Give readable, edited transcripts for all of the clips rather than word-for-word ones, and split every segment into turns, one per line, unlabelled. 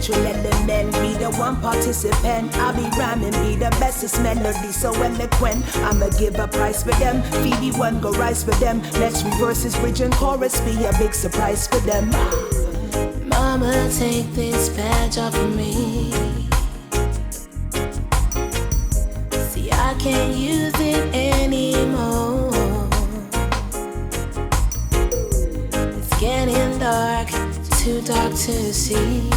natural element. Be the one participant. I'll be rhyming, be the bestest melody, so eloquent. I'ma give a price for them. Phoebe one go rise for them. Next verses, bridge and chorus be a big surprise for them.
Mama, take this badge off of me. See, I can't use it anymore. It's getting dark, too dark to see.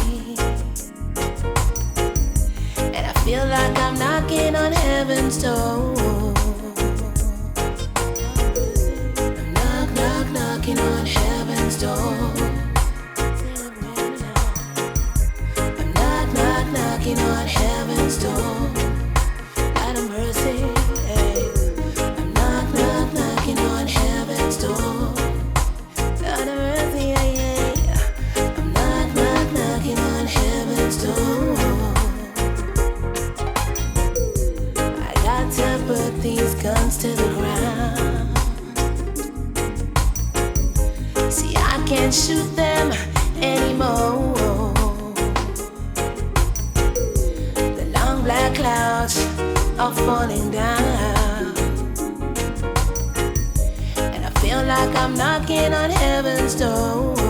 And I feel like I'm knocking on heaven's door. I'm knocking on heaven's door. Knocking on heaven's door, out of mercy. Hey. I'm knocking on heaven's door, out of mercy. Yeah. I'm knocking on heaven's door. I got to put these guns to the ground. See, I can't shoot them anymore. Black clouds are falling down, and I feel like I'm knocking on heaven's door.